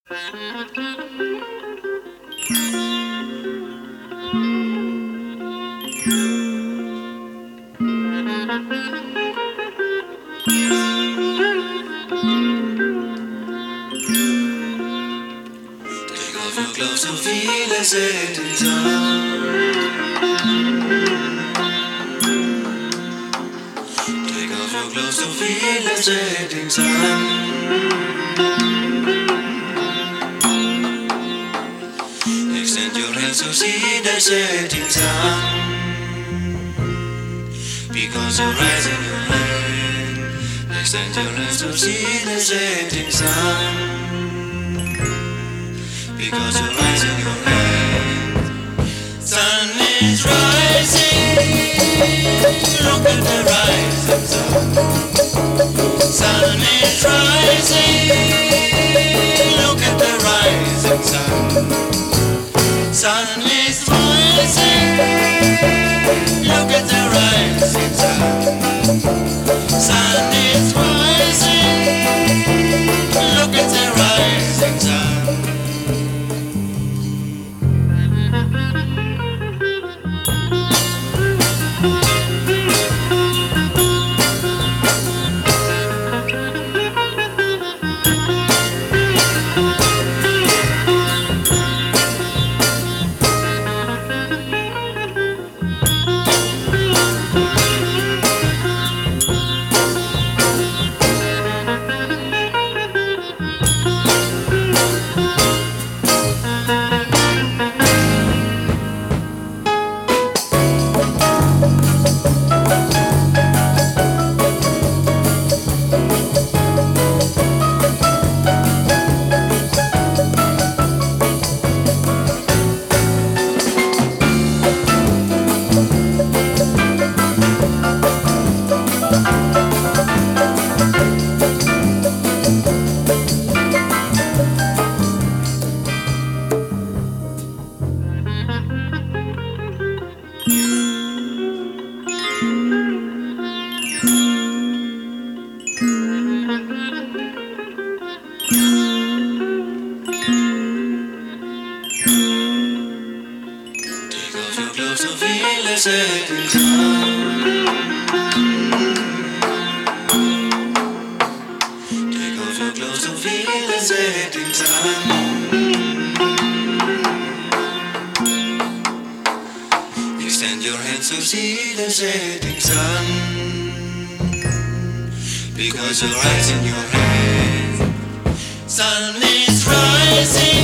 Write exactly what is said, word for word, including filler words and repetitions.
Close to feel a setting sun. Take off your clothes to feel a setting sun. Extend your hands to see the setting sun. Because you're rising your hand. Extend your hands to see the setting sun. Because you're rising your hand. Sun is rising. Look at the rising sun. Sun is rising. Look at the rising sun. Sun is rising. Look at the rising sun. Sun is rising. Look at the rising sun. Close to feel a setting sun. Take off your clothes to feel a setting sun. Extend your hands to see the setting sun. Because you're rising your hand. Sun is rising.